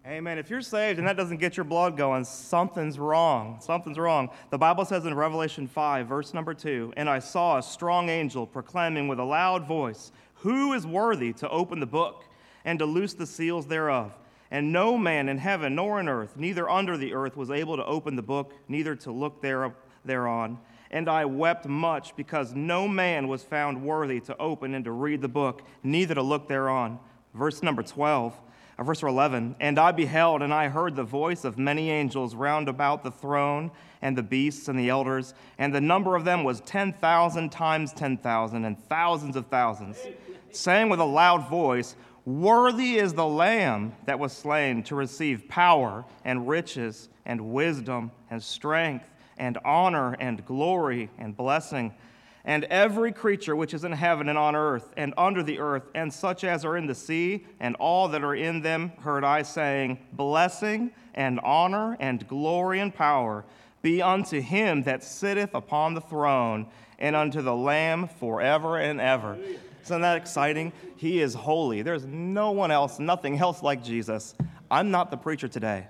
Amen. If you're saved and that doesn't get your blood going, something's wrong. Something's wrong. The Bible says in Revelation 5, verse number 2, "And I saw a strong angel proclaiming with a loud voice, 'Who is worthy to open the book and to loose the seals thereof?' And no man in heaven nor in earth, neither under the earth, was able to open the book, neither to look thereon. And I wept much, because no man was found worthy to open and to read the book, neither to look thereon." Verse 11, "And I beheld, and I heard the voice of many angels round about the throne, and the beasts and the elders, and the number of them was 10,000 times 10,000, and thousands of thousands, saying with a loud voice, 'Worthy is the Lamb that was slain to receive power and riches and wisdom and strength and honor and glory and blessing.' And every creature which is in heaven and on earth and under the earth, and such as are in the sea, and all that are in them, heard I saying, Blessing and honor and glory and power be unto him that sitteth upon the throne, and unto the Lamb forever and ever." Isn't that exciting? He is holy. There's no one else, nothing else like Jesus. I'm not the preacher today,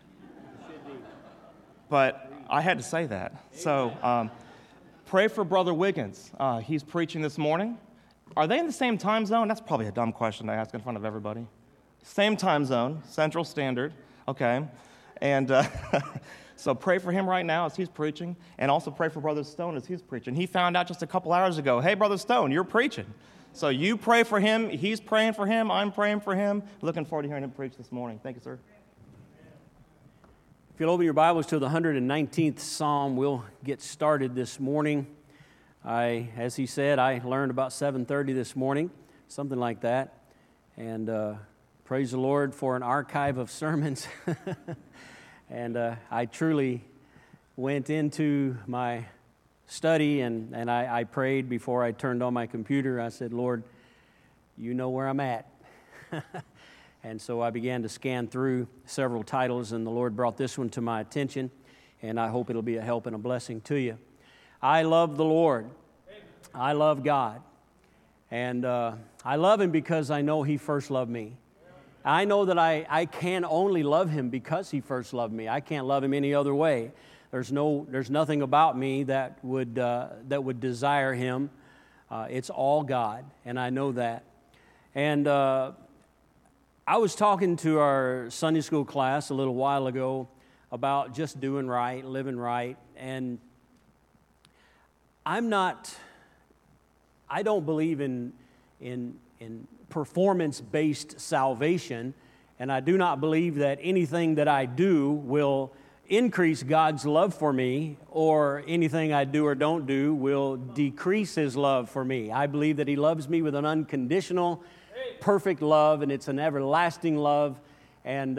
but I had to say that. So pray for Brother Wiggins. He's preaching this morning. Are they in the same time zone? That's probably a dumb question to ask in front of everybody. Same time zone, Central Standard. Okay. And so pray for him right now as he's preaching, and also pray for Brother Stone as he's preaching. He found out just a couple hours ago, "Hey, Brother Stone, you're preaching." So you pray for him. He's praying for him. I'm praying for him. Looking forward to hearing him preach this morning. Thank you, sir. If you'll open your Bibles to the 119th Psalm, we'll get started this morning. As he said, I learned about 7:30 this morning, something like that. And praise the Lord for an archive of sermons. And I truly went into my study and I prayed before I turned on my computer. I said, "Lord, you know where I'm at." And so I began to scan through several titles, and the Lord brought this one to my attention, and I hope it'll be a help and a blessing to you. I love the Lord. I love God. And I love Him because I know He first loved me. I know that I can only love Him because He first loved me. I can't love Him any other way. There's nothing about me that would desire Him. It's all God, and I know that. And I was talking to our Sunday school class a little while ago about just doing right, living right, and I don't believe in performance-based salvation, and I do not believe that anything that I do will increase God's love for me, or anything I do or don't do will decrease His love for me. I believe that He loves me with an unconditional, perfect love, and it's an everlasting love. And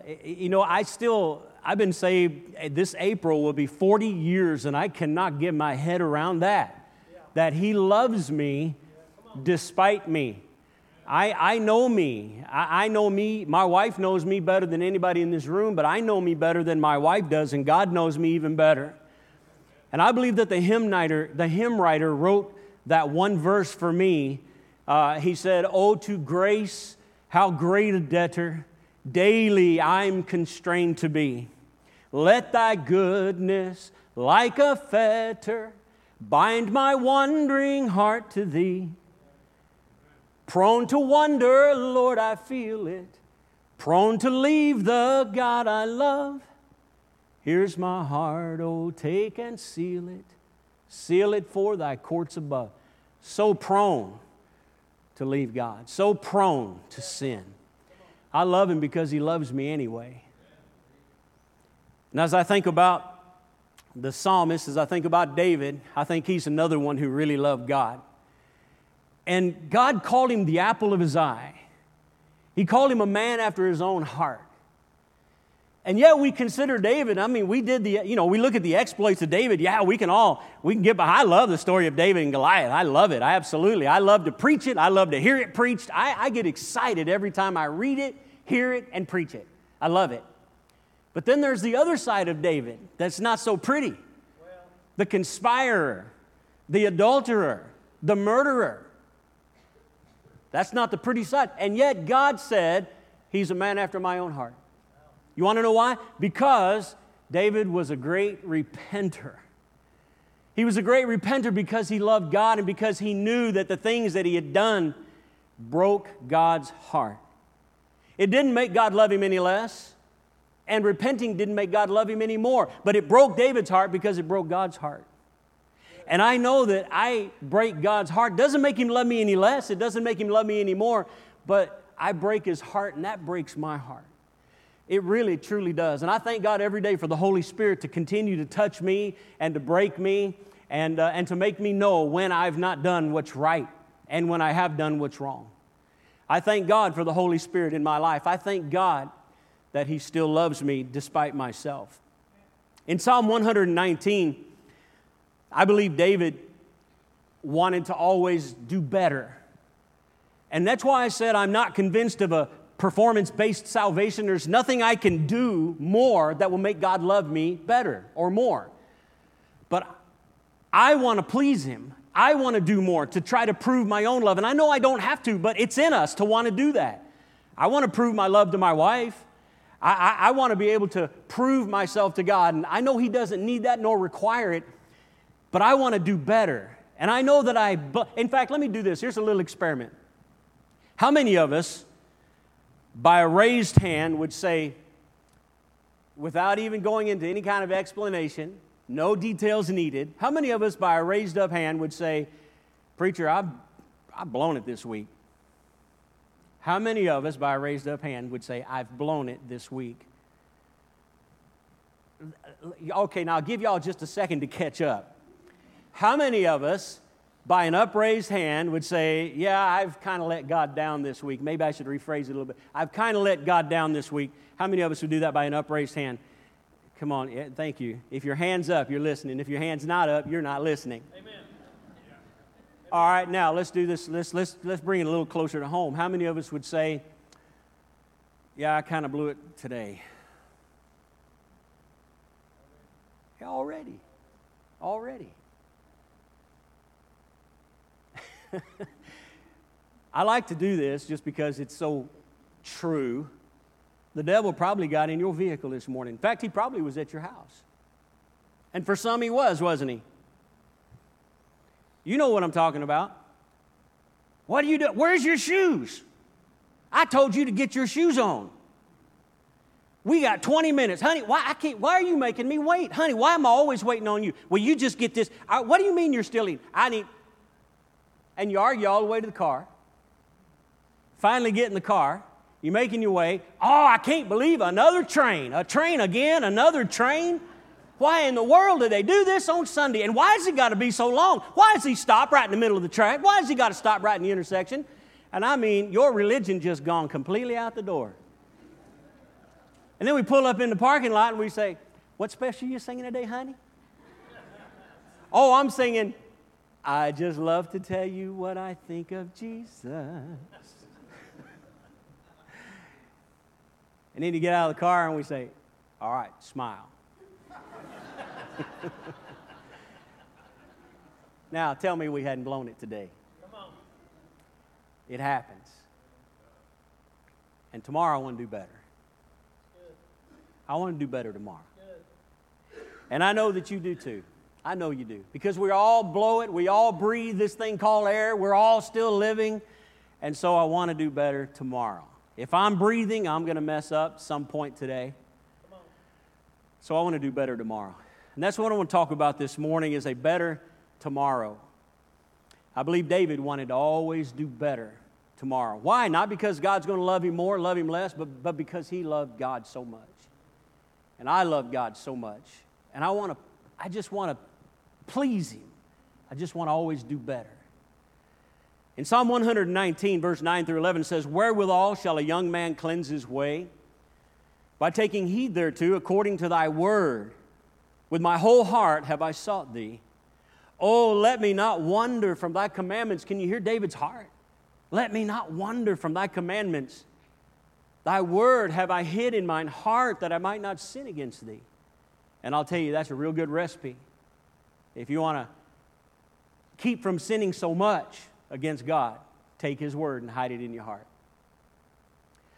I've been saved. This April will be 40 years, and I cannot get my head around that. That He loves me despite me. I know me. I know me. My wife knows me better than anybody in this room, but I know me better than my wife does, and God knows me even better. And I believe that the hymn writer wrote that one verse for me. He said, "Oh, to grace, how great a debtor daily I'm constrained to be. Let Thy goodness, like a fetter, bind my wandering heart to Thee. Prone to wander, Lord, I feel it. Prone to leave the God I love. Here's my heart, oh, take and seal it. Seal it for Thy courts above." So prone to leave God. So prone to sin. I love Him because He loves me anyway. And as I think about the psalmist, as I think about David, I think he's another one who really loved God. And God called him the apple of His eye. He called him a man after His own heart. And yet we consider David, we look at the exploits of David. Yeah, we can get behind. I love the story of David and Goliath. I love it. I love to preach it. I love to hear it preached. I get excited every time I read it, hear it, and preach it. I love it. But then there's the other side of David that's not so pretty. The conspirer, the adulterer, the murderer. That's not the pretty side. And yet God said, "He's a man after my own heart." You want to know why? Because David was a great repenter. He was a great repenter because he loved God and because he knew that the things that he had done broke God's heart. It didn't make God love him any less, and repenting didn't make God love him any more, but it broke David's heart because it broke God's heart. And I know that I break God's heart. Doesn't make him love me any less. It doesn't make him love me any more, but I break his heart, and that breaks my heart. It really, truly does. And I thank God every day for the Holy Spirit to continue to touch me and to break me and to make me know when I've not done what's right and when I have done what's wrong. I thank God for the Holy Spirit in my life. I thank God that He still loves me despite myself. In Psalm 119, I believe David wanted to always do better. And that's why I said I'm not convinced of a performance-based salvation. There's nothing I can do more that will make God love me better or more. But I want to please Him. I want to do more to try to prove my own love. And I know I don't have to, but it's in us to want to do that. I want to prove my love to my wife. I want to be able to prove myself to God. And I know He doesn't need that nor require it, but I want to do better. And I know that in fact, let me do this. Here's a little experiment. How many of us, by a raised hand, would say, without even going into any kind of explanation, no details needed, how many of us, by a raised up hand, would say, "Preacher, I've blown it this week"? How many of us, by a raised up hand, would say, "I've blown it this week"? Okay, now I'll give y'all just a second to catch up. How many of us, by an upraised hand, would say, "Yeah, I've kind of let God down this week"? Maybe I should rephrase it a little bit. "I've kind of let God down this week." How many of us would do that by an upraised hand? Come on, yeah, thank you. If your hand's up, you're listening. If your hand's not up, you're not listening. Amen. All right, now let's do this. Let's bring it a little closer to home. How many of us would say, "Yeah, I kind of blew it today"? Yeah, already. I like to do this just because it's so true. The devil probably got in your vehicle this morning. In fact, he probably was at your house. And for some he was, wasn't he? You know what I'm talking about. What are you doing? Where's your shoes? I told you to get your shoes on. We got 20 minutes. Honey, why are you making me wait? Honey, why am I always waiting on you? Will you just get this? What do you mean you're still eating? And you argue all the way to the car. Finally get in the car. You're making your way. "Oh, I can't believe another train. A train again, another train. Why in the world do they do this on Sunday? And why has it got to be so long? Why does he stop right in the middle of the track? Why has he got to stop right in the intersection?" And I mean, your religion just gone completely out the door. And then we pull up in the parking lot and we say, "What special are you singing today, honey?" "Oh, I'm singing, 'I just love to tell you what I think of Jesus.'" And then you get out of the car and we say, "All right, smile." Now, tell me we hadn't blown it today. Come on. It happens. And tomorrow I want to do better. Good. I want to do better tomorrow. Good. And I know that you do too. I know you do. Because we all blow it. We all breathe this thing called air. We're all still living. And so I want to do better tomorrow. If I'm breathing, I'm going to mess up some point today. So I want to do better tomorrow. And that's what I want to talk about this morning is a better tomorrow. I believe David wanted to always do better tomorrow. Why? Not because God's going to love him more, love him less, but because he loved God so much. And I love God so much. And I just want to please him. I just want to always do better. In Psalm 119, verse 9 through 11, it says, "Wherewithal shall a young man cleanse his way? By taking heed thereto, according to thy word. With my whole heart have I sought thee. Oh, let me not wander from thy commandments." Can you hear David's heart? "Let me not wander from thy commandments. Thy word have I hid in mine heart, that I might not sin against thee." And I'll tell you, that's a real good recipe. If you want to keep from sinning so much against God, take his word and hide it in your heart.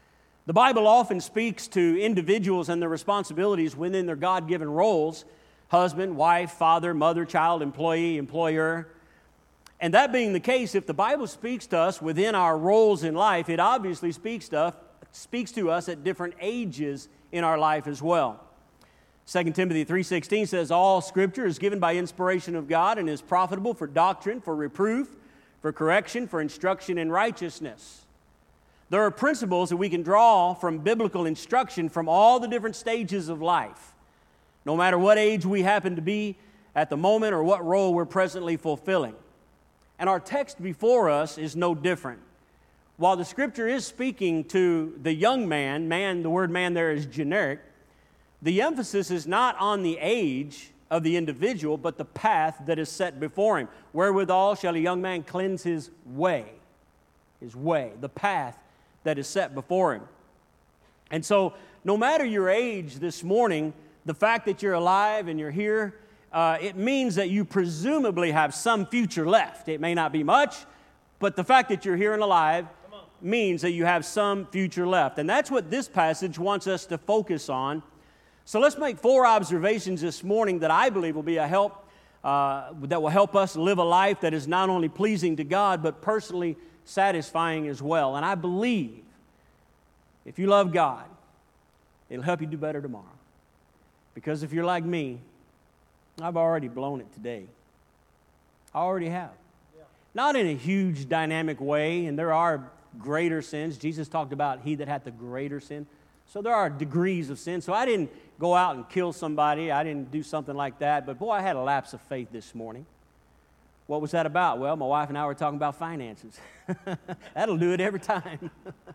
The Bible often speaks to individuals and their responsibilities within their God-given roles: husband, wife, father, mother, child, employee, employer. And that being the case, if the Bible speaks to us within our roles in life, it obviously speaks to us at different ages in our life as well. 2 Timothy 3:16 says, all Scripture is given by inspiration of God and is profitable for doctrine, for reproof, for correction, for instruction in righteousness. There are principles that we can draw from biblical instruction from all the different stages of life, no matter what age we happen to be at the moment or what role we're presently fulfilling. And our text before us is no different. While the Scripture is speaking to the young man, the word man there is generic, the emphasis is not on the age of the individual, but the path that is set before him. Wherewithal shall a young man cleanse his way, the path that is set before him. And so, no matter your age this morning, the fact that you're alive and you're here, it means that you presumably have some future left. It may not be much, but the fact that you're here and alive means that you have some future left. And that's what this passage wants us to focus on. So let's make 4 observations this morning that I believe will be a help, that will help us live a life that is not only pleasing to God, but personally satisfying as well. And I believe if you love God, it'll help you do better tomorrow. Because if you're like me, I've already blown it today. I already have. Yeah. Not in a huge dynamic way, and there are greater sins. Jesus talked about he that hath the greater sin. So there are degrees of sin. So I didn't go out and kill somebody. I didn't do something like that. But boy, I had a lapse of faith this morning. What was that about? Well, my wife and I were talking about finances. That'll do it every time.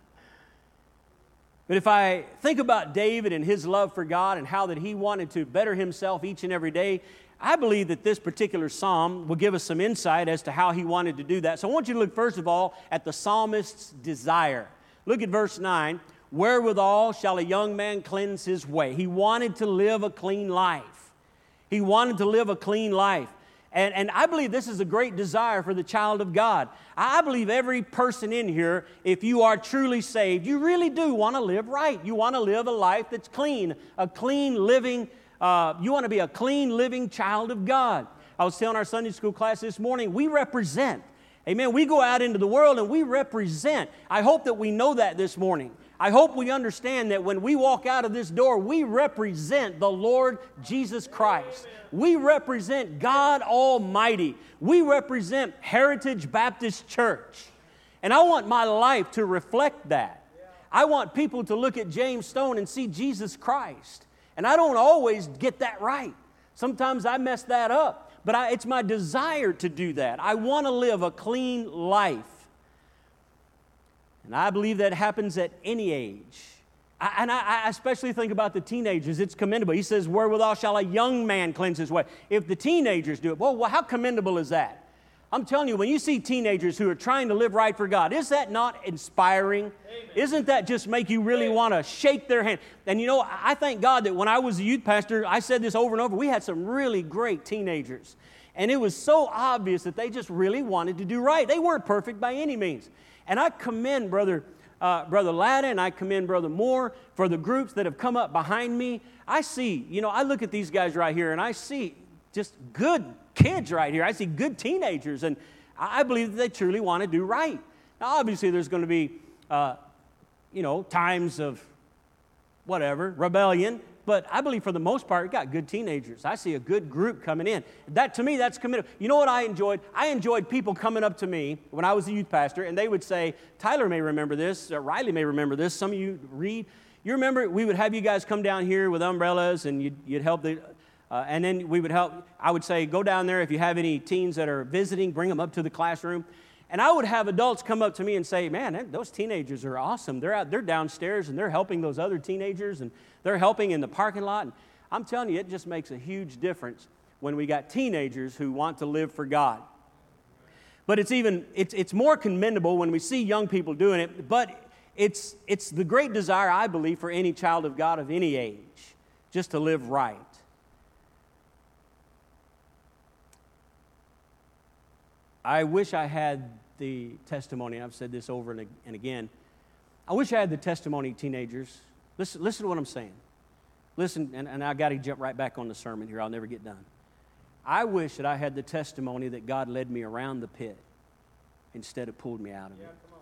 But if I think about David and his love for God and how that he wanted to better himself each and every day, I believe that this particular psalm will give us some insight as to how he wanted to do that. So I want you to look first of all at the psalmist's desire. Look at verse 9. Wherewithal shall a young man cleanse his way? He wanted to live a clean life. He wanted to live a clean life. And I believe this is a great desire for the child of God. I believe every person in here, if you are truly saved, you really do want to live right. You want to live a life that's clean, a clean living, you want to be a clean living child of God. I was telling our Sunday school class this morning, we represent. Amen. We go out into the world and we represent. I hope that we know that this morning. I hope we understand that when we walk out of this door, we represent the Lord Jesus Christ. We represent God Almighty. We represent Heritage Baptist Church. And I want my life to reflect that. I want people to look at James Stone and see Jesus Christ. And I don't always get that right. Sometimes I mess that up. But it's my desire to do that. I want to live a clean life. And I believe that happens at any age. I especially think about the teenagers. It's commendable. He says, wherewithal shall a young man cleanse his way. If the teenagers do it, well, how commendable is that? I'm telling you, when you see teenagers who are trying to live right for God, is that not inspiring? Amen. Isn't that just make you really want to shake their hand? And you know, I thank God that when I was a youth pastor, I said this over and over, we had some really great teenagers. And it was so obvious that they just really wanted to do right. They weren't perfect by any means. And I commend Brother Latta and I commend Brother Moore for the groups that have come up behind me. I see, I look at these guys right here and I see just good kids right here. I see good teenagers, and I believe that they truly want to do right. Now, obviously, there's going to be, times of rebellion. But I believe for the most part, we've got good teenagers. I see a good group coming in. That, to me, that's committed. You know what I enjoyed? I enjoyed people coming up to me when I was a youth pastor, and they would say, Tyler may remember this, Riley may remember this, some of you read. You remember we would have you guys come down here with umbrellas, and you'd help and then we would help. I would say, go down there if you have any teens that are visiting, bring them up to the classroom. And I would have adults come up to me and say, man, those teenagers are awesome. They're downstairs, and they're helping those other teenagers, and they're helping in the parking lot. And I'm telling you, it just makes a huge difference when we got teenagers who want to live for God. But it's more commendable when we see young people doing it, but it's the great desire, I believe, for any child of God of any age, just to live right. I wish I had the testimony, I've said this over and again, I wish I had the testimony, teenagers. Listen to what I'm saying. Listen, and I got to jump right back on the sermon here. I'll never get done. I wish that I had the testimony that God led me around the pit instead of pulled me out of it. Come on.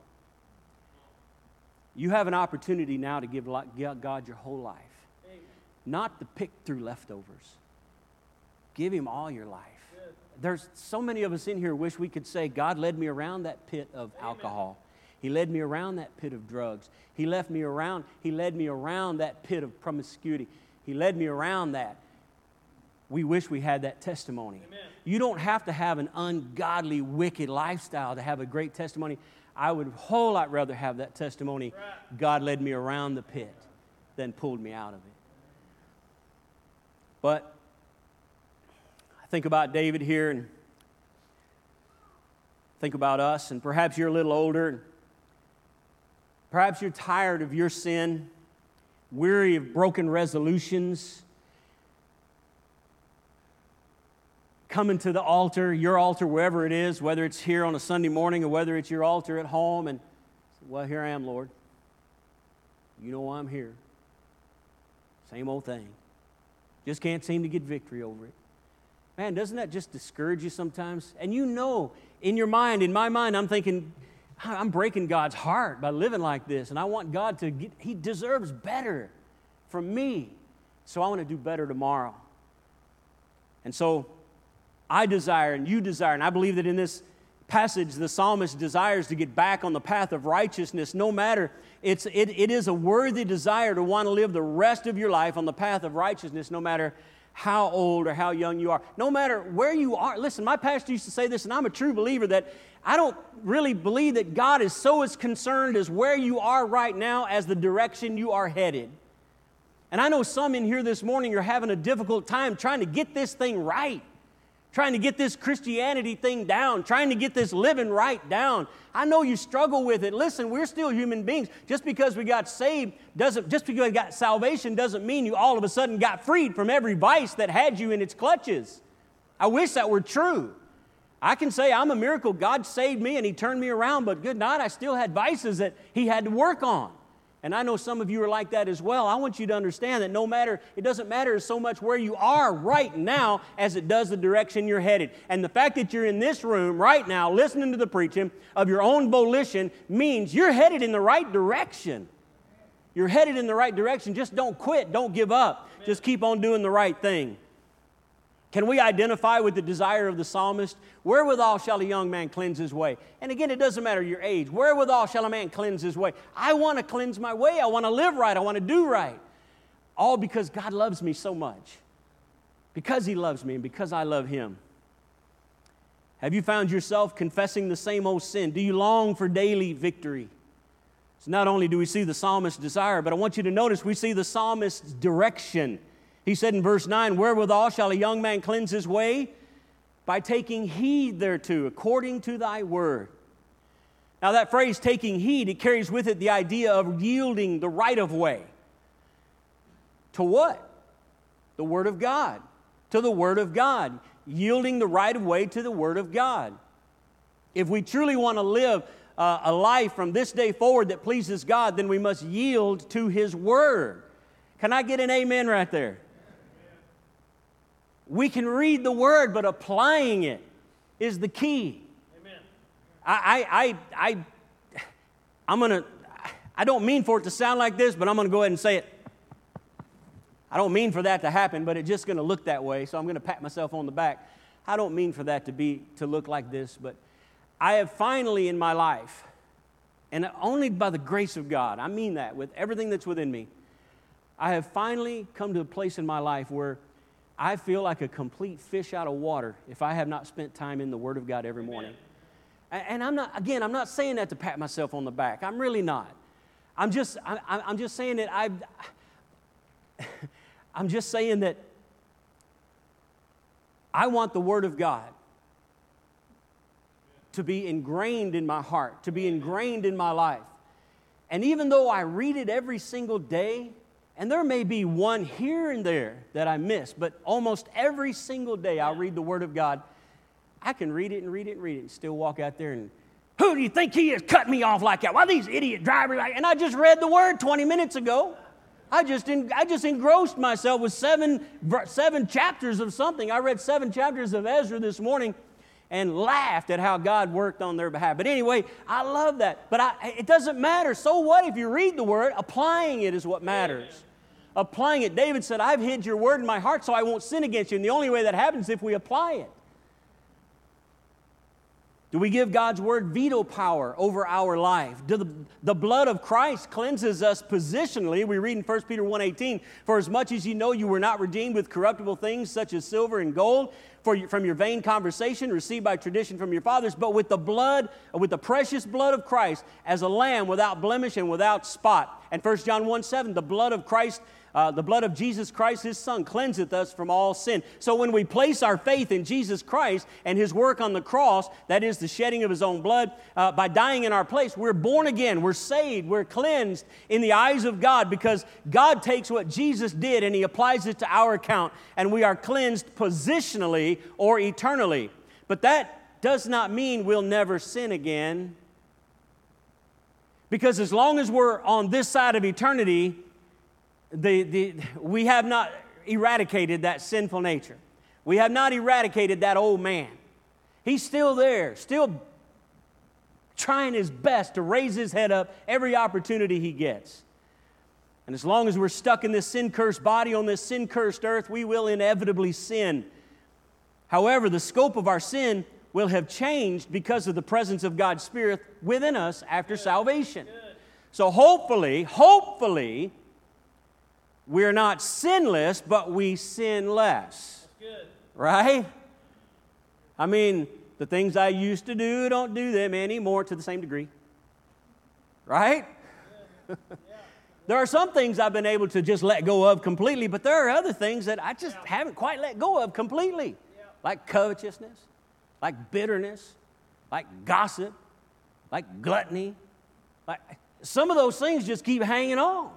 You have an opportunity now to give God your whole life, Amen. not to pick through leftovers. Give Him all your life. Good. There's so many of us in here wish we could say, God led me around that pit of alcohol. He led me around that pit of drugs. He led me around that pit of promiscuity. He led me around that. We wish we had that testimony. Amen. You don't have to have an ungodly, wicked lifestyle to have a great testimony. I would a whole lot rather have that testimony. Right. God led me around the pit than pulled me out of it. But I think about David here and think about us, and perhaps you're a little older, and perhaps you're tired of your sin, weary of broken resolutions, coming to the altar, your altar, wherever it is, whether it's here on a Sunday morning or whether it's your altar at home, and, well, here I am, Lord. You know why I'm here. Same old thing. Just can't seem to get victory over it. Man, doesn't that just discourage you sometimes? And you know, in your mind, in my mind, I'm thinking, I'm breaking God's heart by living like this, and I want God to get, He deserves better from me, so I want to do better tomorrow. And so I desire and you desire, and I believe that in this passage the psalmist desires to get back on the path of righteousness no matter. It is a worthy desire to want to live the rest of your life on the path of righteousness no matter how old or how young you are. No matter where you are. Listen, my pastor used to say this, and I'm a true believer, that I don't really believe that God is so as concerned as where you are right now as the direction you are headed. And I know some in here this morning are having a difficult time trying to get this thing right. Trying to get this Christianity thing down, trying to get this living right down. I know you struggle with it. Listen, we're still human beings. Just because we got saved just because we got salvation doesn't mean you all of a sudden got freed from every vice that had you in its clutches. I wish that were true. I can say I'm a miracle. God saved me and He turned me around, but good night, I still had vices that He had to work on. And I know some of you are like that as well. I want you to understand that it doesn't matter so much where you are right now as it does the direction you're headed. And the fact that you're in this room right now listening to the preaching of your own volition means you're headed in the right direction. You're headed in the right direction. Just don't quit. Don't give up. Just keep on doing the right thing. Can we identify with the desire of the psalmist? Wherewithal shall a young man cleanse his way? And again, it doesn't matter your age. Wherewithal shall a man cleanse his way? I want to cleanse my way. I want to live right. I want to do right. All because God loves me so much. Because He loves me and because I love Him. Have you found yourself confessing the same old sin? Do you long for daily victory? So not only do we see the psalmist's desire, but I want you to notice we see the psalmist's direction. He said in verse 9, wherewithal shall a young man cleanse his way? By taking heed thereto, according to thy word. Now that phrase, taking heed, it carries with it the idea of yielding the right of way. To what? The Word of God. To the Word of God. Yielding the right of way to the Word of God. If we truly want to live a life from this day forward that pleases God, then we must yield to His Word. Can I get an amen right there? We can read the Word, but applying it is the key. Amen. I don't mean for it to sound like this, but I'm going to go ahead and say it. I don't mean for that to happen, but it's just going to look that way, so I'm going to pat myself on the back. I don't mean for that to look like this, but I have finally in my life, and only by the grace of God, I mean that with everything that's within me, I have finally come to a place in my life where I feel like a complete fish out of water if I have not spent time in the Word of God every morning. And I'm not saying that to pat myself on the back. I'm really not. I'm just saying that I'm just saying that I want the Word of God to be ingrained in my heart, to be ingrained in my life. And even though I read it every single day, and there may be one here and there that I miss, but almost every single day I read the Word of God. I can read it and read it and read it and still walk out there and Who do you think he is? Cut me off like that. Why these idiot drivers? And I just read the word 20 minutes ago. I just engrossed myself with seven chapters of something. I read 7 chapters of Ezra this morning and laughed at how God worked on their behalf. But anyway, I love that. But it doesn't matter. So what if you read the word? Applying it is what matters. Applying it. David said, I've hid your word in my heart so I won't sin against you. And the only way that happens is if we apply it. Do we give God's word veto power over our life? The blood of Christ cleanses us positionally. We read in 1 Peter 1:18, for as much as you know you were not redeemed with corruptible things such as silver and gold from your vain conversation received by tradition from your fathers, but with the precious blood of Christ as a lamb without blemish and without spot. And 1 John 1:7, the blood of Christ, the blood of Jesus Christ, His Son, cleanseth us from all sin. So when we place our faith in Jesus Christ and His work on the cross, that is the shedding of His own blood, by dying in our place, we're born again, we're saved, we're cleansed in the eyes of God, because God takes what Jesus did and He applies it to our account, and we are cleansed positionally or eternally. But that does not mean we'll never sin again, because as long as we're on this side of eternity, we have not eradicated that sinful nature. We have not eradicated that old man. He's still there, still trying his best to raise his head up every opportunity he gets. And as long as we're stuck in this sin-cursed body on this sin-cursed earth, we will inevitably sin. However, the scope of our sin will have changed because of the presence of God's Spirit within us after salvation. So hopefully, we're not sinless, but we sin less. That's good. Right? I mean, the things I used to do, don't do them anymore to the same degree. Right? Yeah. There are some things I've been able to just let go of completely, but there are other things that I just haven't quite let go of completely. Yeah. Like covetousness, like bitterness, like gossip, like gluttony. Like some of those things just keep hanging on.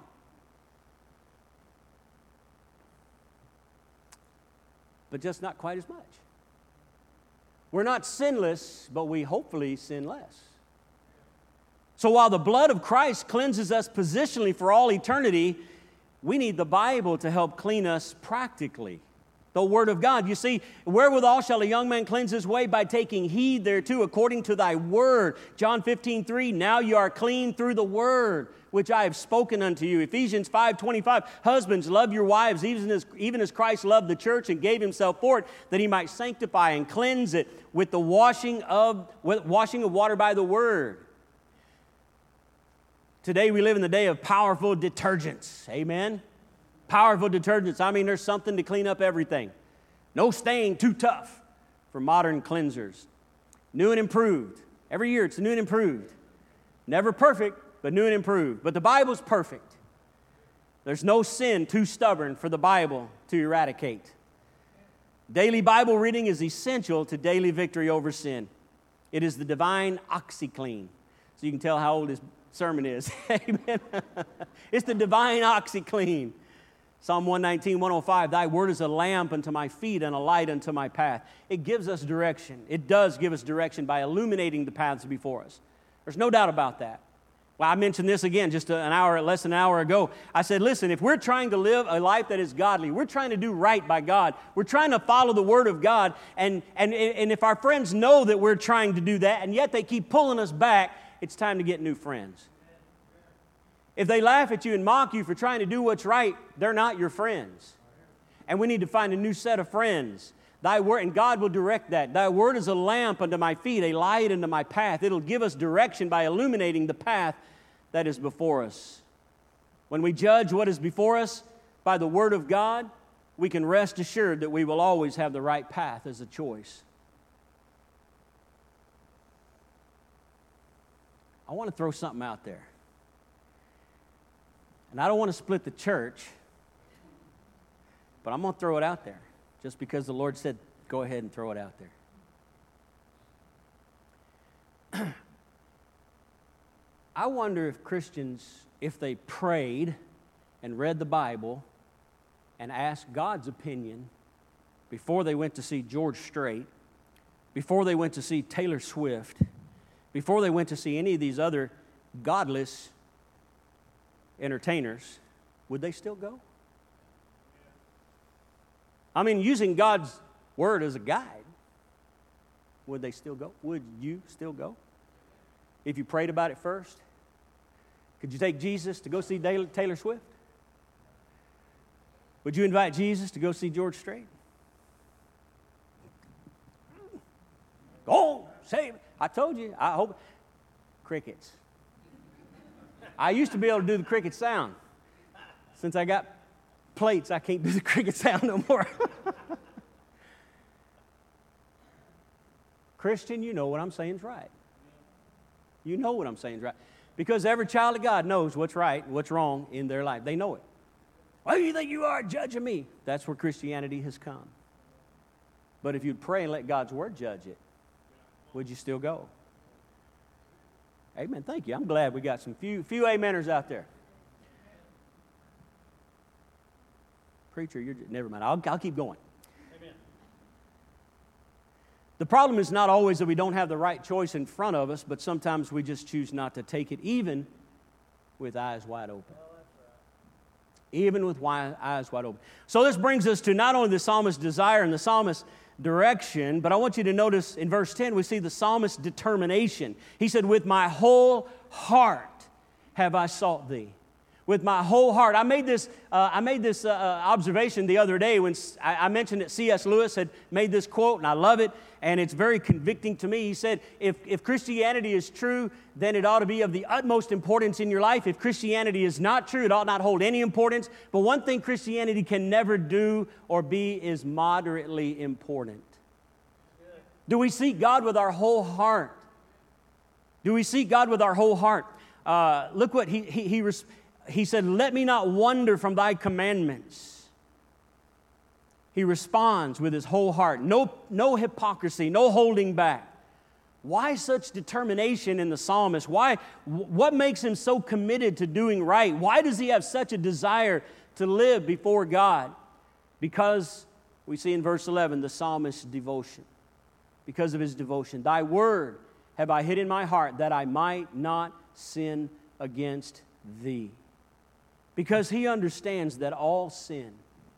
But just not quite as much. We're not sinless, but we hopefully sin less. So while the blood of Christ cleanses us positionally for all eternity, we need the Bible to help clean us practically. The Word of God. You see, wherewithal shall a young man cleanse his way? By taking heed thereto according to thy word. John 15:3, now you are clean through the word which I have spoken unto you. Ephesians 5:25, husbands, love your wives, even as Christ loved the church and gave himself for it, that he might sanctify and cleanse it with the washing of water by the word. Today we live in the day of powerful detergents. Amen? Powerful detergents. I mean, there's something to clean up everything. No stain too tough for modern cleansers. New and improved. Every year it's new and improved. Never perfect, but new and improved. But the Bible's perfect. There's no sin too stubborn for the Bible to eradicate. Daily Bible reading is essential to daily victory over sin. It is the divine OxyClean. So you can tell how old this sermon is. Amen. It's the divine OxyClean. Psalm 119, 105, thy word is a lamp unto my feet and a light unto my path. It gives us direction. It does give us direction by illuminating the paths before us. There's no doubt about that. Well, I mentioned this again just less than an hour ago. I said, listen, if we're trying to live a life that is godly, we're trying to do right by God, we're trying to follow the Word of God, and if our friends know that we're trying to do that, and yet they keep pulling us back, it's time to get new friends. If they laugh at you and mock you for trying to do what's right, they're not your friends. And we need to find a new set of friends. Thy word, and God will direct that. Thy word is a lamp unto my feet, a light unto my path. It'll give us direction by illuminating the path that is before us. When we judge what is before us by the word of God, we can rest assured that we will always have the right path as a choice. I want to throw something out there. And I don't want to split the church, but I'm going to throw it out there just because the Lord said, go ahead and throw it out there. I wonder if Christians, if they prayed and read the Bible and asked God's opinion before they went to see George Strait, before they went to see Taylor Swift, before they went to see any of these other godless entertainers, would they still go? I mean, using God's word as a guide, would they still go? Would you still go? If you prayed about it first? Could you take Jesus to go see Taylor Swift? Would you invite Jesus to go see George Strait? Go, save me. I told you, I hope. Crickets. I used to be able to do the cricket sound. Since I got plates, I can't do the cricket sound no more. Christian, you know what I'm saying is right. You know what I'm saying is right. Because every child of God knows what's right, what's wrong in their life. They know it. Why do you think you are judging me? That's where Christianity has come. But if you'd pray and let God's word judge it, would you still go? Amen. Thank you. I'm glad we got some few ameners out there. Preacher, never mind. I'll keep going. Amen. The problem is not always that we don't have the right choice in front of us, but sometimes we just choose not to take it, even with eyes wide open. Even with eyes wide open. So this brings us to not only the psalmist's desire and the psalmist's direction, but I want you to notice in verse 10, we see the psalmist's determination. He said, with my whole heart have I sought thee. With my whole heart. I made this observation the other day when I mentioned that C.S. Lewis had made this quote, and I love it, and it's very convicting to me. He said, if Christianity is true, then it ought to be of the utmost importance in your life. If Christianity is not true, it ought not hold any importance. But one thing Christianity can never do or be is moderately important. Do we seek God with our whole heart? Do we seek God with our whole heart? Look what he said, let me not wander from thy commandments. He responds with his whole heart. No hypocrisy, no holding back. Why such determination in the psalmist? What makes him so committed to doing right? Why does he have such a desire to live before God? Because we see in verse 11 the psalmist's devotion. Because of his devotion. Thy word have I hid in my heart that I might not sin against thee. Because he understands that all sin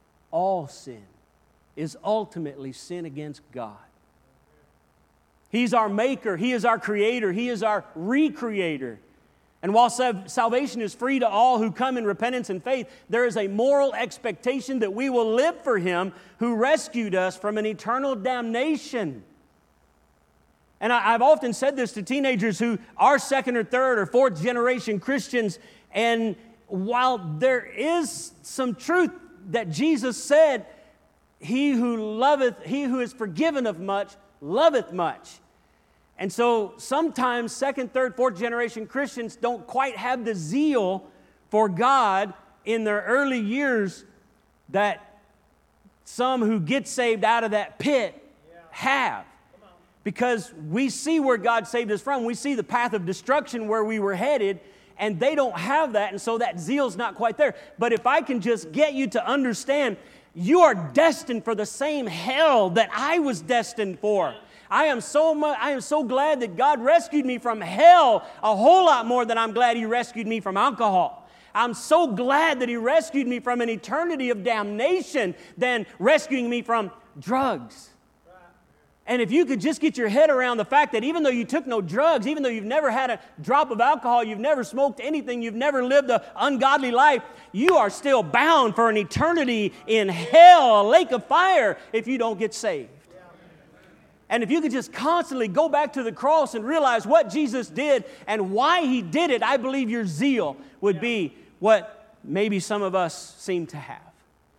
is ultimately sin against God. He's our maker. He is our creator. He is our recreator. And while salvation is free to all who come in repentance and faith, there is a moral expectation that we will live for him who rescued us from an eternal damnation. And I've often said this to teenagers who are second or third or fourth generation Christians, and while there is some truth that Jesus said, he who is forgiven of much, loveth much. And so sometimes second, third, fourth generation Christians don't quite have the zeal for God in their early years that some who get saved out of that pit have. Because we see where God saved us from. We see the path of destruction where we were headed, and they don't have that, and so that zeal's not quite there. But if I can just get you to understand, you are destined for the same hell that I was destined for. I am so glad that God rescued me from hell a whole lot more than I'm glad he rescued me from alcohol. I'm so glad that he rescued me from an eternity of damnation than rescuing me from drugs. And if you could just get your head around the fact that even though you took no drugs, even though you've never had a drop of alcohol, you've never smoked anything, you've never lived an ungodly life, you are still bound for an eternity in hell, a lake of fire, if you don't get saved. And if you could just constantly go back to the cross and realize what Jesus did and why he did it, I believe your zeal would be what maybe some of us seem to have.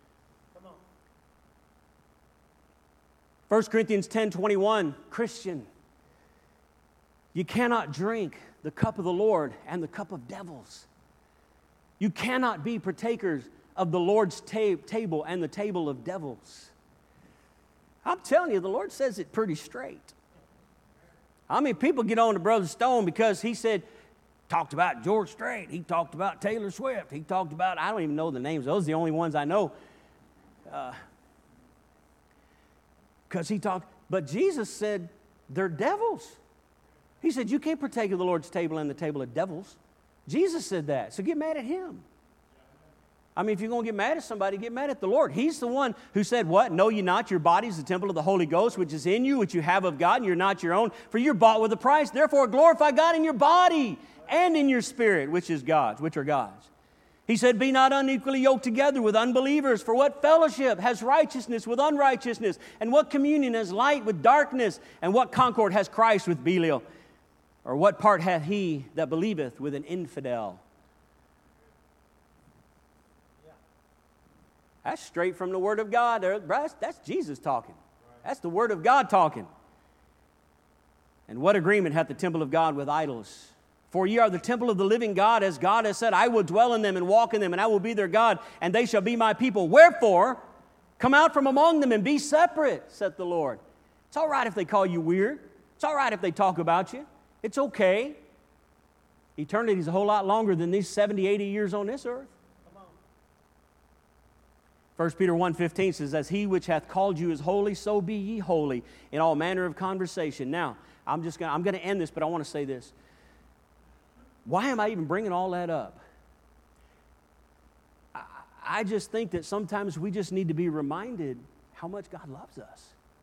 1 Corinthians 10:21, Christian, you cannot drink the cup of the Lord and the cup of devils. You cannot be partakers of the Lord's table and the table of devils. I'm telling you, the Lord says it pretty straight. I mean, people get on to Brother Stone because he talked about George Strait. He talked about Taylor Swift. He talked about, I don't even know the names. Those are the only ones I know. Because he talked, but Jesus said they're devils. He said, you can't partake of the Lord's table and the table of devils. Jesus said that, so get mad at him. I mean, if you're going to get mad at somebody, get mad at the Lord. He's the one who said, what? Know ye not your body is the temple of the Holy Ghost, which is in you, which you have of God, and you're not your own, for you're bought with a price. Therefore, glorify God in your body and in your spirit, which is God's, which are God's. He said, be not unequally yoked together with unbelievers, for what fellowship has righteousness with unrighteousness, and what communion has light with darkness, and what concord has Christ with Belial? Or what part hath he that believeth with an infidel? That's straight from the Word of God. That's Jesus talking. That's the Word of God talking. And what agreement hath the temple of God with idols? For ye are the temple of the living God, as God has said, I will dwell in them and walk in them, and I will be their God, and they shall be my people. Wherefore, come out from among them and be separate, saith the Lord. It's all right if they call you weird. It's all right if they talk about you. It's okay. Eternity is a whole lot longer than these 70, 80 years on this earth. 1 Peter 1:15 says, as he which hath called you is holy, so be ye holy in all manner of conversation. Now, I'm going to end this, but I want to say this. Why am I even bringing all that up? I just think that sometimes we just need to be reminded how much God loves us.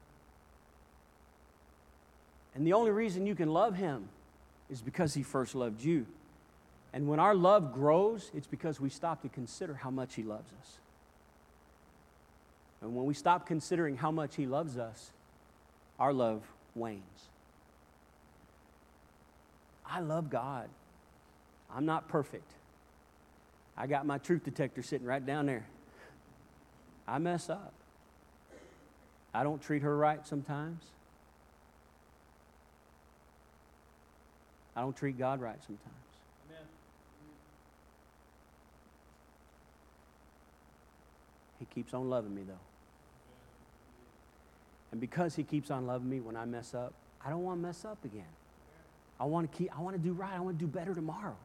And the only reason you can love Him is because He first loved you. And when our love grows, it's because we stop to consider how much He loves us. And when we stop considering how much He loves us, our love wanes. I love God. I'm not perfect. I got my truth detector sitting right down there. I mess up. I don't treat her right sometimes. I don't treat God right sometimes. Amen. He keeps on loving me, though. And because He keeps on loving me when I mess up, I don't want to mess up again. I want to do right. I want to do better tomorrow.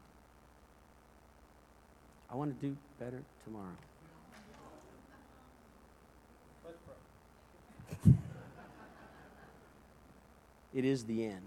I want to do better tomorrow. Let's pray. It is the end.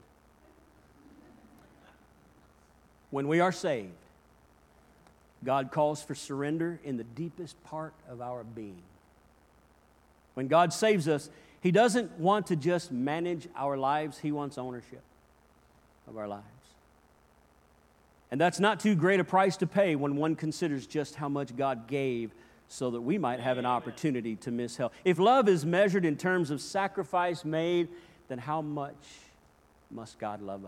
When we are saved, God calls for surrender in the deepest part of our being. When God saves us, He doesn't want to just manage our lives. He wants ownership of our lives. And that's not too great a price to pay when one considers just how much God gave so that we might have an opportunity to miss hell. If love is measured in terms of sacrifice made, then how much must God love us?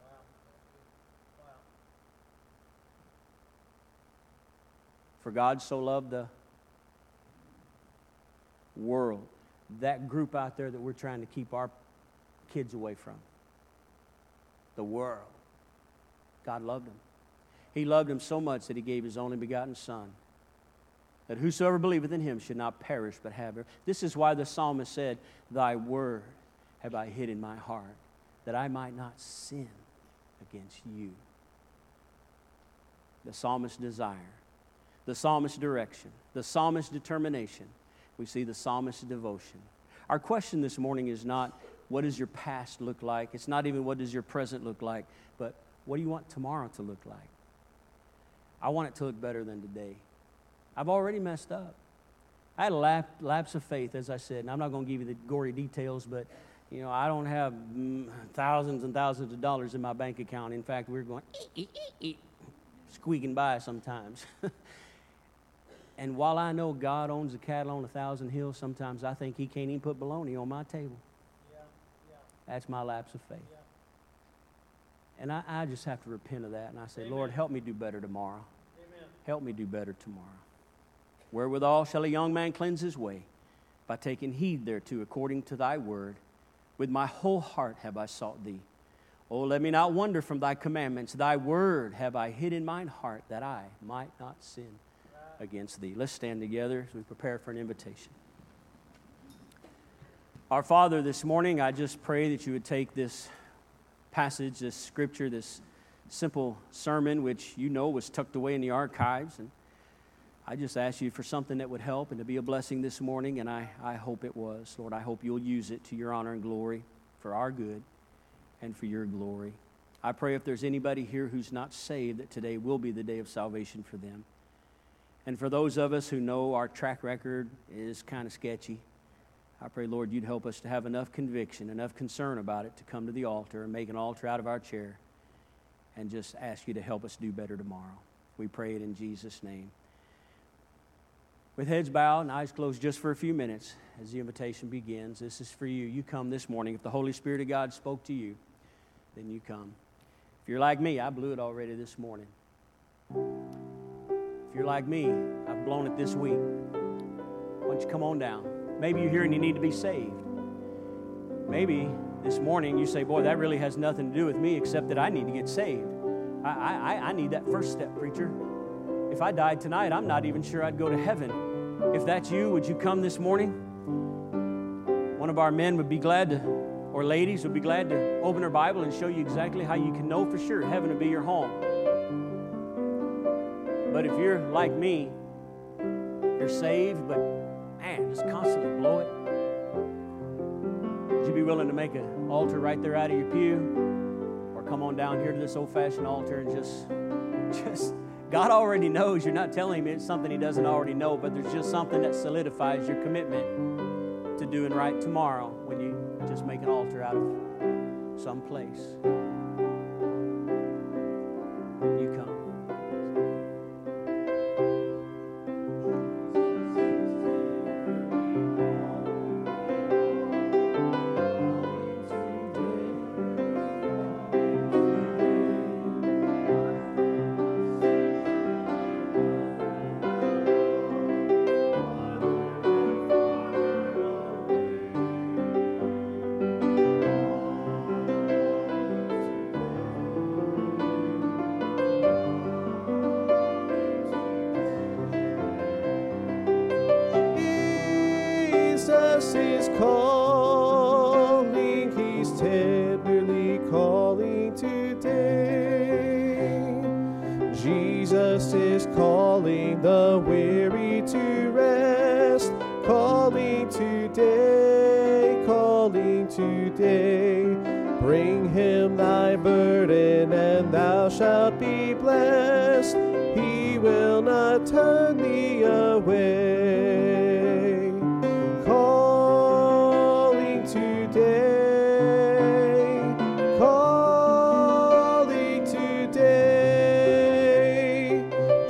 For God so loved the world, that group out there that we're trying to keep our kids away from. The world. God loved them. He loved them so much that He gave His only begotten Son, that whosoever believeth in Him should not perish but have it. This is why the psalmist said, Thy word have I hid in my heart, that I might not sin against you. The psalmist's desire, the psalmist's direction, the psalmist's determination. We see the psalmist's devotion. Our question this morning is not, what does your past look like? It's not even, what does your present look like? But what do you want tomorrow to look like? I want it to look better than today. I've already messed up. I had a lapse of faith, as I said, and I'm not going to give you the gory details, but I don't have thousands and thousands of dollars in my bank account. In fact, we're going squeaking by sometimes. And while I know God owns the cattle on 1,000 hills, sometimes I think He can't even put bologna on my table. That's my lapse of faith. And I just have to repent of that. And I say, Amen. Lord, help me do better tomorrow. Amen. Help me do better tomorrow. Wherewithal shall a young man cleanse his way? By taking heed thereto according to Thy word. With my whole heart have I sought Thee. Oh, let me not wander from Thy commandments. Thy word have I hid in mine heart, that I might not sin against Thee. Let's stand together as we prepare for an invitation. Our Father, this morning, I just pray that You would take this passage, this scripture, this simple sermon, which was tucked away in the archives. And I just ask You for something that would help and to be a blessing this morning, and I hope it was. Lord, I hope You'll use it to Your honor and glory, for our good and for Your glory. I pray if there's anybody here who's not saved, that today will be the day of salvation for them. And for those of us who know our track record is kind of sketchy, I pray, Lord, you'd help us to have enough conviction, enough concern about it to come to the altar and make an altar out of our chair and just ask you to help us do better tomorrow. We pray it in Jesus' name. With heads bowed and eyes closed just for a few minutes as the invitation begins, this is for you. You come this morning. If the Holy Spirit of God spoke to you, then you come. If you're like me, I blew it already this morning. If you're like me, I've blown it this week. Why don't you come on down? Maybe you're here and you need to be saved. Maybe this morning you say, boy, that really has nothing to do with me except that I need to get saved. I need that first step, preacher. If I died tonight, I'm not even sure I'd go to heaven. If that's you, would you come this morning? One of our men would be glad to, or ladies would be glad to open her Bible and show you exactly how you can know for sure heaven will be your home. But if you're like me, you're saved, but man, just constantly blow it. Would you be willing to make an altar right there out of your pew? Or come on down here to this old-fashioned altar and just God already knows. You're not telling him it's something he doesn't already know, but there's just something that solidifies your commitment to doing right tomorrow when you just make an altar out of some place. You come. Jesus is calling, he's tenderly calling today. Jesus is calling the weary to rest, calling today, calling today. Bring him thy burden and thou shalt be blessed. He will not turn thee away. Calling today, calling today.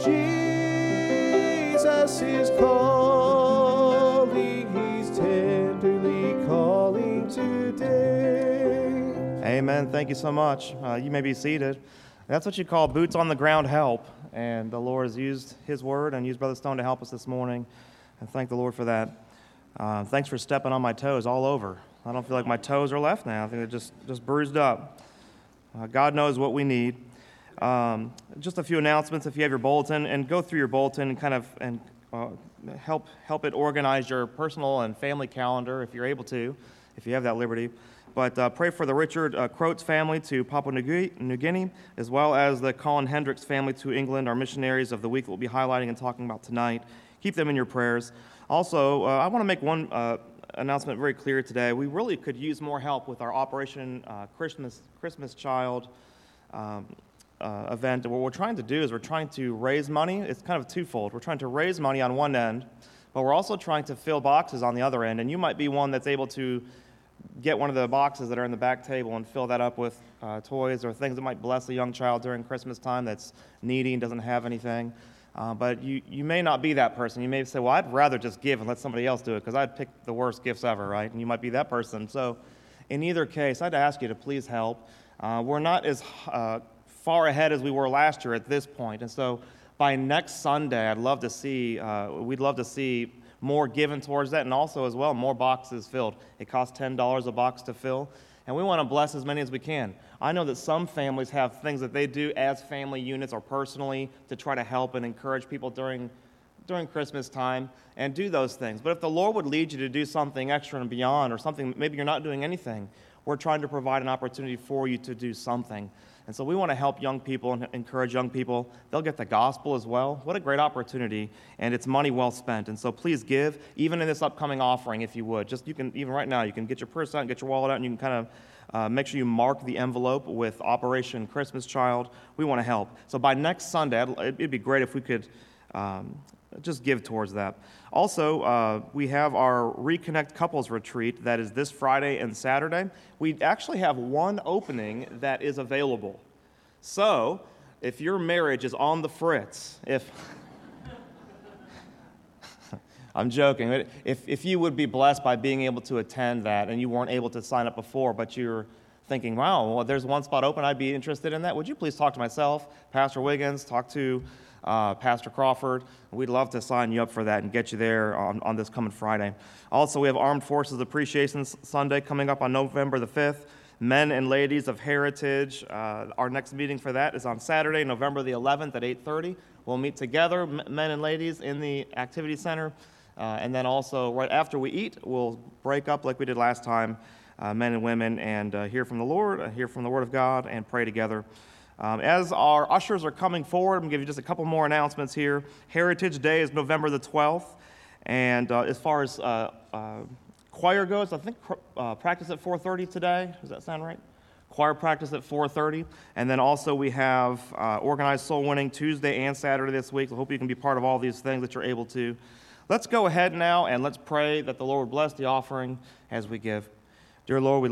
Jesus is calling, he's tenderly calling today. Amen. Thank you so much. You may be seated. That's what you call boots on the ground help. And the Lord has used his word and used Brother Stone to help us this morning. And thank the Lord for that. Thanks for stepping on my toes all over. I don't feel like my toes are left now. I think they're just bruised up. God knows what we need. Just a few announcements if you have your bulletin, and go through your bulletin and kind of help it organize your personal and family calendar if you're able to, if you have that liberty. But pray for the Richard Croats family to Papua New Guinea, as well as the Colin Hendricks family to England, our missionaries of the week that we'll be highlighting and talking about tonight. Keep them in your prayers. Also, I want to make one announcement very clear today. We really could use more help with our Operation Christmas Child event. And what we're trying to do is we're trying to raise money. It's kind of twofold. We're trying to raise money on one end, but we're also trying to fill boxes on the other end. And you might be one that's able to get one of the boxes that are in the back table and fill that up with toys or things that might bless a young child during Christmas time that's needy and doesn't have anything. But you may not be that person. You may say, well, I'd rather just give and let somebody else do it because I'd pick the worst gifts ever, right? And you might be that person. So in either case, I'd ask you to please help. We're not as far ahead as we were last year at this point. And so by next Sunday, we'd love to see more given towards that, and also as well, more boxes filled. It costs $10 a box to fill, and we want to bless as many as we can. I know that some families have things that they do as family units or personally to try to help and encourage people during Christmas time, and do those things. But if the Lord would lead you to do something extra and beyond, or something maybe you're not doing anything, we're trying to provide an opportunity for you to do something. And so we want to help young people and encourage young people. They'll get the gospel as well. What a great opportunity, and it's money well spent. And so please give, even in this upcoming offering, if you would. You can, even right now, you can get your purse out and get your wallet out, and you can kind of make sure you mark the envelope with Operation Christmas Child. We want to help. So by next Sunday, it'd be great if we could just give towards that. Also, we have our Reconnect Couples Retreat that is this Friday and Saturday. We actually have one opening that is available. So, if your marriage is on the fritz, I'm joking. If you would be blessed by being able to attend that and you weren't able to sign up before, but you're thinking, wow, well, there's one spot open, I'd be interested in that, would you please talk to myself, Pastor Wiggins, talk to Pastor Crawford. We'd love to sign you up for that and get you there on this coming Friday. Also, we have Armed Forces Appreciation Sunday coming up on November the 5th. Men and Ladies of Heritage. Our next meeting for that is on Saturday, November the 11th at 8:30. We'll meet together, men and ladies, in the activity center. And then also, right after we eat, we'll break up like we did last time, men and women, and hear from the Lord, hear from the Word of God, and pray together. As our ushers are coming forward, I'm going to give you just a couple more announcements here. Heritage Day is November the 12th. And as far as choir goes, I think practice at 4:30 today. Does that sound right? Choir practice at 4:30. And then also we have organized soul winning Tuesday and Saturday this week. So I hope you can be part of all these things that you're able to. Let's go ahead now and let's pray that the Lord would bless the offering as we give. Dear Lord, we